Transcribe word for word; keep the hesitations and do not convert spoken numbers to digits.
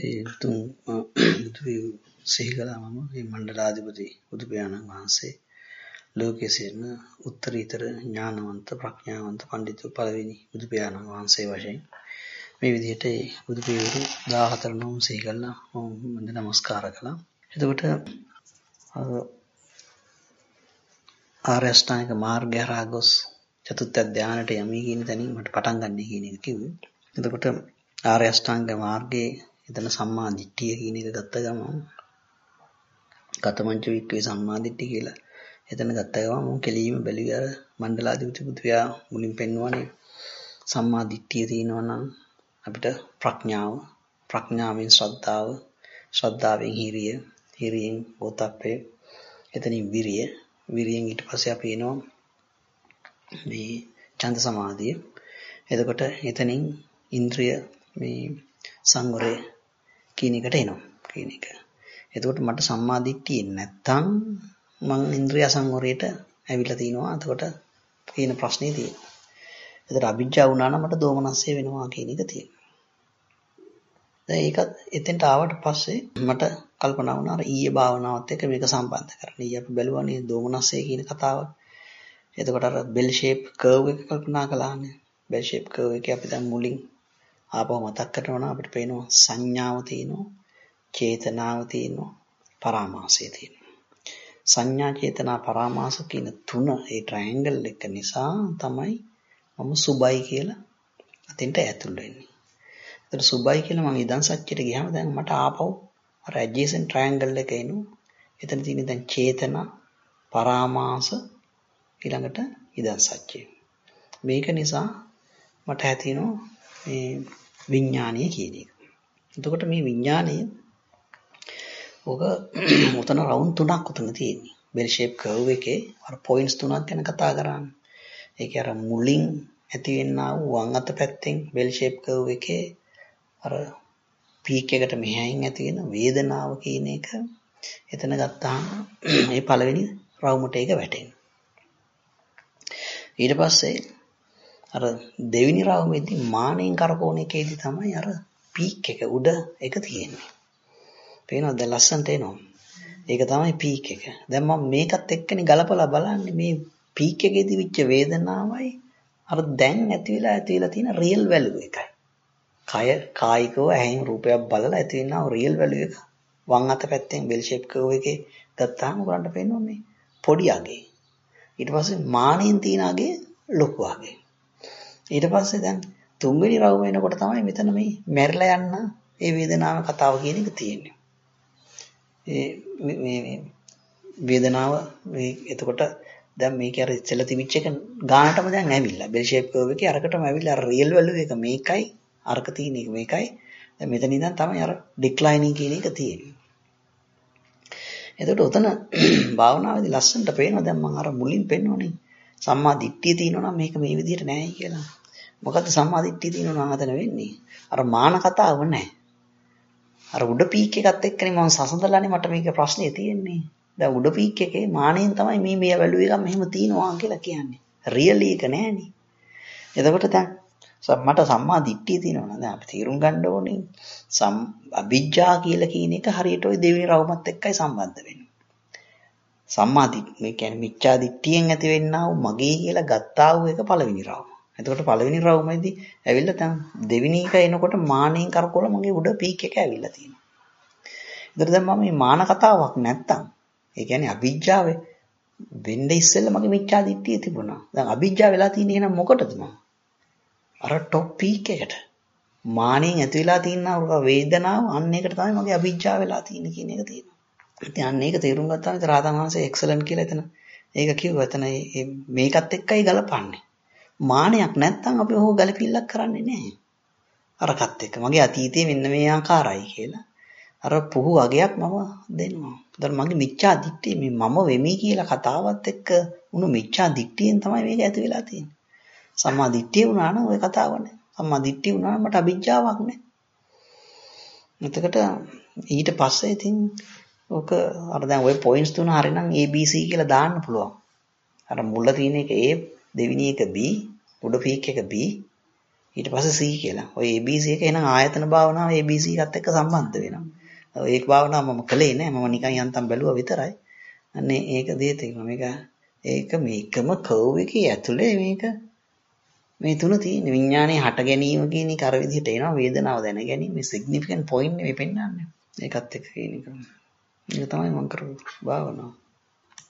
ඒ තුන් බුදු සිහි කළාම මේ මණ්ඩලාධිපති බුදු පියාණන් වහන්සේ ලෝකයේ සිටින උත්තරීතර ඥානවන්ත ප්‍රඥාවන්ත පඬිතු පළවෙනි බුදු පියාණන් වහන්සේ වශයෙන් මේ විදිහට බුදු පියවරු දාහතර නම සිහි කළා මම නමස්කාර කළා. එතකොට ආර්ය අෂ්ටාංගික මාර්ගය හරහා ගොස් චතුත්ථ ධානයට යමි කියන තැනින් මට පටන් ගන්න කියන එක කිව්වේ. එතකොට ආර්ය අෂ්ටාංග මාර්ගයේ එතන සම්මා දිට්ඨිය කියන එක ගත්ත ගමන් කතමංච වික්කේ සම්මා දිට්ඨිය කියලා එතන ගත්ත ගමන් මම කෙලීම බැලුවේ අර මණ්ඩලාධිපති පුත්‍රයා මුලින් පෙන්වන්නේ සම්මා දිට්ඨිය තියෙනවා නම් අපිට ප්‍රඥාව ප්‍රඥාවෙන් ශ්‍රද්ධාව ශ්‍රද්ධාවෙන් හිරිය හිරියෙන් ඕතප්පේ එතනින් විරිය විරියෙන් ඊට පස්සේ අපි එනවා මේ ඡන්ද සමාධිය. එතකොට එතනින් ඉන්ද්‍රිය මේ සංවරය කියන එකට එනවා කියන එක. එතකොට මට සම්මා දිට්ඨිය නැත්තම් මං ඉන්ද්‍රිය සංවරයට ඇවිල්ලා තිනවා. එතකොට කියන ප්‍රශ්නේ තියෙනවා. එතකොට අවිජ්ජා වුණා නම් මට දෝමනස්සය වෙනවා කියන එක තියෙනවා. දැන් ඒකත් එතෙන්ට ආවට පස්සේ මට කල්පනා වුණා අර ඊයේ භාවනාවත් එක්ක මේක සම්බන්ධ කරන්න. ඊයේ අපි බැලුවානේ දෝමනස්සය කියන කතාව. එතකොට අර බෙල් ෂේප් කර්ව් එක කල්පනා කළානේ. බෙල් ෂේප් කර්ව් එකේ අපි දැන් මුලින් ආපහු මතක් කරනවා අපිට පේනවා සංඥාව තියෙනවා, චේතනාව තියෙනවා, පරාමාසය තියෙනවා. සංඥා, චේතනා, පරාමාස කියන තුන ඒ ට්‍රයැන්ගල් එක නිසා තමයි මම සුබයි කියලා අතෙන්ට ඇතුල් වෙන්නේ. ඒතර සුබයි කියලා මම ඉදන් සත්‍යයට ගියාම දැන් මට ආපහු අර ඇඩ්ජසන්ට් ට්‍රයැන්ගල් එක එනවා. එතන තියෙන දැන් චේතනා, පරාමාස ඊළඟට ඉදන් සත්‍යය. මේක නිසා මට ඇතිවෙනවා මේ විඥානීය කියන එක. එතකොට මේ විඥානීය ඔක උතන රවුන්ඩ් තුනක් උතන තියෙන්නේ. බෙල් ෂේප් කර්ව් එකේ අර පොයින්ට්ස් තුනක් ගැන කතා කරන්නේ. ඒක අර මුලින් ඇති වෙන්නා වූ වම් අත පැත්තෙන් බෙල් ෂේප් කර්ව් එකේ අර පීක් එකට මෙහායින් ඇති වෙන වේදනාව කියන එක එතන ගත්තාම මේ පළවෙනි රවුමට ඒක වැටෙනවා. ඊට පස්සේ අර දෙවෙනි රවුමේදී මානෙන් කරකවන එකේදී තමයි අර පීක් එක උඩ එක තියෙන්නේ. පේනවද? දැන් ලස්සනට එනවා. ඒක තමයි පීක් එක. දැන් මම මේකත් එක්කනේ ගලපලා බලන්නේ මේ පීක් එකේදී විච්ච වේදනාවයි අර දැන් ඇති වෙලා ඇති වෙලා තියෙන රියල් වැලියු එකයි. කය කායිකව ඇහෙන් රූපයක් බලලා ඇති වෙනා රියල් වැලියු එක වම් අත පැත්තෙන් බෙල් ෂේප් කර්ව් එකේ ගත්තාම උගලන්ට පේනවා මේ පොඩි අගේ. ඊට පස්සේ මානෙන් තියෙන අගේ ලොකු අගේ. ඊට පස්සේ දැන් තුන්වෙනි රවුම එනකොට තමයි මෙතන මේ මැරිලා යන්න ඒ වේදනාව කතාව කියන එක තියෙන්නේ. ඒ මේ වේදනාව මේ එතකොට දැන් මේක අර ඉස්සෙල්ලා තිබිච්ච එක ගානටම දැන් ඇවිල්ලා බෙල් ෂේප් කර්ව් එකේ අරකටම ඇවිල්ලා අර රියල් වැලියු එක මේකයි අරක තියෙන එක මේකයි. දැන් මෙතන ඉඳන් තමයි අර ඩික්ලයිනින් කියන එක තියෙන්නේ. එතකොට උතන භාවනාවේදී ලස්සනට පේනවා දැන් මම අර මුලින් පෙන්වන්නේ සම්මා දිට්ඨිය තියෙනවා නම් මේක මේ විදිහට නෑයි කියලා. මොකද්ද සම්මා දිට්ඨිය තියෙනවා නම් අතන වෙන්නේ? අර මාන කතාව නෑ. අර උඩ පීක් එකත් එක්කනේ මම සසඳලානේ මට මේක ප්‍රශ්නේ තියෙන්නේ. දැන් උඩ පීක් එකේ මානෙන් තමයි මේ මේ වැලියු එක මෙහෙම තියෙනවා කියලා කියන්නේ. රියලි එක නෑනේ. එතකොට දැන් මට සම්මා දිට්ඨිය තියෙනවා දැන් අපි තීරුම් ගන්න ඕනේ සම් අවිජ්ජා කියලා කියන එක හරියට ওই දෙවෙනි රවුමත් එක්කයි සම්බන්ධ වෙන්නේ. සම්මා දිට්ඨිය මේ කියන්නේ මිච්ඡා දිට්ඨියෙන් ඇති වෙන්නා වූ මගේ කියලා ගත්තා වූ එක පළවෙනි රවුම. එතකොට පළවෙනි රවුමේදී ඇවිල්ලා දැන් දෙවෙනි එක එනකොට මානෙන් කරකවලා මගේ උඩ පීක් එක ඇවිල්ලා තියෙනවා. එතකොට දැන් මම මේ මාන කතාවක් නැත්තම් ඒ කියන්නේ අවිජ්ජාවේ වෙන්නේ ඉස්සෙල්ලා මගේ මිච්ඡා දිට්ඨිය තිබුණා. දැන් අවිජ්ජා වෙලා තියෙන්නේ එහෙනම් මොකටද මම? අර টොප් පීක් එකට මානෙන් ඇති වෙලා තියෙන වේදනාව අන්න එකට තමයි මගේ අවිජ්ජා වෙලා තියෙන්නේ කියන එක තියෙනවා. ඉතින් අන්න ඒක තේරුම් ගත්තාම ඉතින් රාතන් වහන්සේ එක්සලන්ට් කියලා එතන ඒක කිව්වා. එතන මේකත් එක්කයි ගලපන්නේ. මානයක් නැත්තම් අපි ඔහොම ගලපිල්ලක් කරන්නේ නැහැ. අරකට එක්ක මගේ අතීතයේ මෙන්න මේ ආකාරයි කියලා. අර පුහු අගයක් මම දෙනවා. ඒතර මගේ මිච්ඡා දිට්ඨිය මේ මම වෙමි කියලා කතාවත් එක්ක උණු මිච්ඡා දිට්ඨියෙන් තමයි මේක ඇති වෙලා තියෙන්නේ. සම්මා දිට්ඨිය වුණා නම් ওই කතාව නැහැ. සම්මා දිට්ඨිය වුණා නම් මට අවිජ්ජාවක් නැහැ. එතකොට ඊට පස්සේ ඉතින් ඔක අර දැන් ওই පොයින්ට්ස් තුන හරිනම් A B C කියලා දාන්න පුළුවන්. අර මුල තියෙන එක A, දෙවෙනි එක B, උඩ පීක් එක B, ඊට පස්සේ C කියලා. ඔය A B C එක එහෙනම් ආයතන භාවනාව A B C එකත් එක්ක සම්බන්ධ වෙනවා. ඒක භාවනාව මම කළේ නෑ. මම නිකන් යන්තම් බැලුවා විතරයි. අනේ ඒක දේ තේරෙනවා. මේක ඒක මේකම කර්ව් එකේ ඇතුලේ මේක මේ තුන තියෙන විඥානයේ හට ගැනීම කියන එක අර විදිහට එනවා. වේදනාව දැන ගැනීම මේ සිග්නිෆිකන්ට් පොයින්ට් නෙවෙයි පෙන්වන්නේ. ඒකත් එක්ක කියන එක. ඒක තමයි මම කරපු භාවනාව.